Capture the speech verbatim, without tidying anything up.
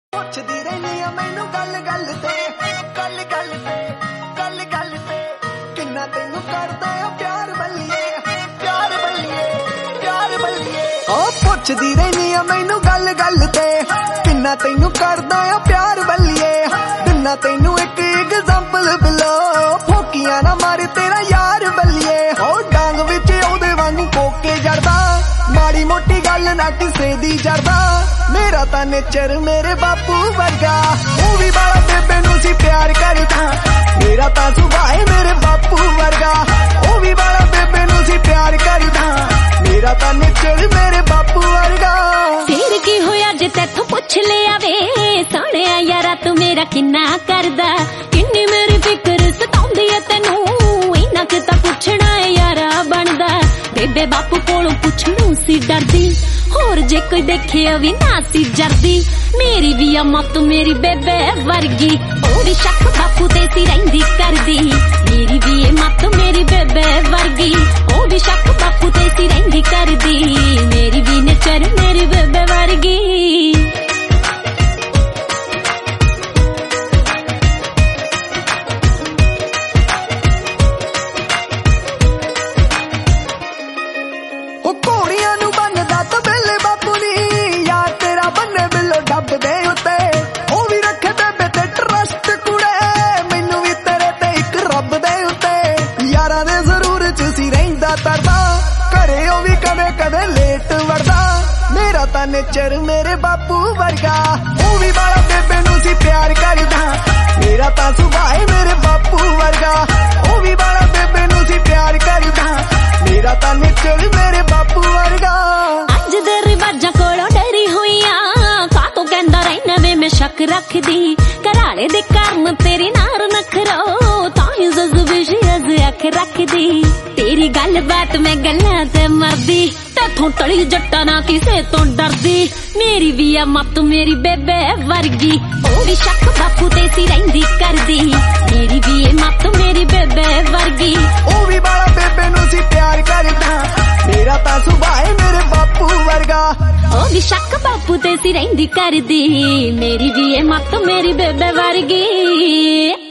ਪੁੱਛਦੀ ਰਹਿਨੀ ਆ ਮੈਨੂੰ ਗੱਲ ਗੱਲ ਤੇ ਗੱਲ ਗੱਲ ਤੇ ਗੱਲ ਗੱਲ ਤੇ ਕਿੰਨਾ ਤੈਨੂੰ ਕਰਦਾ ਆ ਪਿਆਰ ਬੱਲੀਏ ਪਿਆਰ ਬੱਲੀਏ ਪਿਆਰ ਬੱਲੀਏ ਓ ਪੁੱਛਦੀ ਰਹਿਨੀ ਆ ਮੈਨੂੰ ਗੱਲ ਗੱਲ ਤੇ ਕਿੰਨਾ ਤੈਨੂੰ ਕਰਦਾ ਆ ਪਿਆਰ ਬੱਲੀਏ ਦਿਨਾ ਤੈਨੂੰ ਇੱਕ ਐਗਜ਼ਾਮਪਲ ਬਿਲੋ ਫੋਕੀਆਂ ਨਾ ਮਾਰੇ ਤੇਰਾ ਯਾਰ ਬੱਲੀਏ ਓ ਡਾਂਗ ਵਿੱਚ ਉਹਦੇ ਵਾਂਗੂ ਕੋਕੇ ਜੜਦਾ ਮਾੜੀ ਮੋਟੀ ਗੱਲ ਨਾ ਕਿਸੇ ਦੀ ਜੜਦਾ ਮੇਰਾ ਤਾਂ ਨੇਚਰ ਮੇਰੇ ਬਾਪੂ ਵਰਗਾ ਉਹ ਵੀ ਬਾਲਾ ਬੇਬੇ ਨੂੰ ਸੀ ਪਿਆਰ ਕਰਦਾ ਮੇਰਾ ਤਾਂ ਸੁਭਾਅ ਮੇਰੇ ਬਾਪੂ ਵਰਗਾ ਉਹ ਵੀ ਬਾਲਾ ਬੇਬੇ ਨੂੰ ਸੀ ਪਿਆਰ ਕਰਦਾ ਮੇਰਾ ਤਾਂ ਨੇਚਰ ਮੇਰੇ ਬਾਪੂ ਵਰਗਾ ਫੇਰ ਕੀ ਹੋਇਆ ਜੇ ਤੈਥੋਂ ਪੁੱਛ ਲਿਆ ਵੇ ਸੋਹਣਿਆ ਯਾਰਾ ਤੂੰ ਮੇਰਾ ਕਿੰਨਾ ਕਰਦਾ ਕਿੰਨੀ ਮੇਰੀ ਫਿਕਰ ਸਤਾਉਂਦੀ ਐ ਤੈਨੂੰ ਇੰਨਾ ਕਿ ਤਾਂ ਪੁੱਛਣਾ ਯਾਰਾ ਬਣਦਾ ਬੇਬੇ ਬਾਪੂ ਕੋਲੋਂ ਪੁੱਛਣੋਂ ਸੀ ਡਰਦੀ ਹੋਰ ਜੇ ਕੋਈ ਦੇਖਿਆ ਵੀ ਨਾ ਸੀ ਜਰਦੀ ਮੇਰੀ ਵੀ ਆ ਮੱਤ ਮੇਰੀ ਬੇਬੇ ਵਰਗੀ ਉਹ ਵੀ ਸ਼ੱਕ ਬਾਪੂ ਤੇ ਸੀ ਰਹਿੰਦੀ ਕਰਦੀ ਮੇਰੀ ਵੀ ਇਹ ਮੱਤ ਮੇਰੀ ਬੇਬੇ ਵਰਗੀ ਉਹ ਵੀ ਸ਼ੱਕ ਬਾਪੂ ਤੇ ਸੀ ਰਹਿੰਦੀ ਕਰਦੀ ਮੇਰੀ ਵੀ ਨੇਚਰ ਮੇਰੀ ਬੇਬੇ ਵਰਗੀ ਮੇਰਾ ਤਾਂ ਨੇਚਰ ਮੇਰੇ ਬਾਪੂ ਵਰਗਾ ਉਹ ਵੀ ਬਾਲਾ ਬੇਬੇ ਨੂੰ ਸੀ ਪਿਆਰ ਕਰਦਾ ਮੇਰਾ ਤਾਂ ਸੁਭਾਅ ਮੇਰੇ ਬਾਪੂ ਵਰਗਾ ਉਹ ਵੀ ਬਾਲਾ ਬੇਬੇ ਨੂੰ ਸੀ ਪਿਆਰ ਕਰਦਾ ਮੇਰਾ ਤਾਂ ਨੇਚਰ ਮੇਰੇ ਬਾਪੂ ਵਰਗਾ ਅੱਜ ਦੇ ਰਿਵਾਜਾਂ ਕੋਲੋਂ ਡਰੀ ਹੋਈਆਂ ਕਾਤੋਂ ਕਹਿੰਦਾ ਰਹਿਣਾ ਵੇ ਮੈਂ ਸ਼ੱਕ ਰੱਖਦੀ ਘਰਾਲੇ ਦੇ ਕਾਰਨ ਤੇਰੀ ਨਾਰ ਨਖਰੋ ਤਾਂ ਹੀ ਜਜ਼ਬੇ ਸ਼ਿਆਜ਼ ਅੱਖ ਰੱਖਦੀ ਤੇਰੀ ਗੱਲ ਬਾਤ ਮੈਂ ਗੱਲਾਂ ਤੇ ਮਰਦੀ ਤੇਥੋਂ ਟਲੀ ਜੱਟਾਂ ਨਾ ਕਿਸੇ ਤੋਂ ਡਰਦੀ ਮੇਰੀ ਵੀ ਆ ਮੱਤ ਮੇਰੀ ਬੇਬੇ ਵਰਗੀ ਉਹ ਵੀ ਸ਼ੱਕ ਬਾਪੂ ਤੇ ਸੀ ਰਹਿੰਦੀ ਕਰਦੀ ਮੇਰੀ ਵੀ ਇਹ ਮੱਤ ਮੇਰੀ ਬੇਬੇ ਵਰਗੀ ਉਹ ਵੀ ਬਾਲਾ ਬੇਬੇ ਨੂੰ ਸੀ ਪਿਆਰ ਕਰਦਾ ਮੇਰਾ ਤਾਂ ਸੁਭਾਅ ਮੇਰੇ ਬਾਪੂ ਵਰਗਾ ਉਹ ਵੀ ਸ਼ੱਕ ਬਾਪੂ ਤੇ ਸੀ ਰਹਿੰਦੀ ਕਰਦੀ ਮੇਰੀ ਵੀ ਇਹ ਮੱਤ ਮੇਰੀ ਬੇਬੇ ਵਰਗੀ।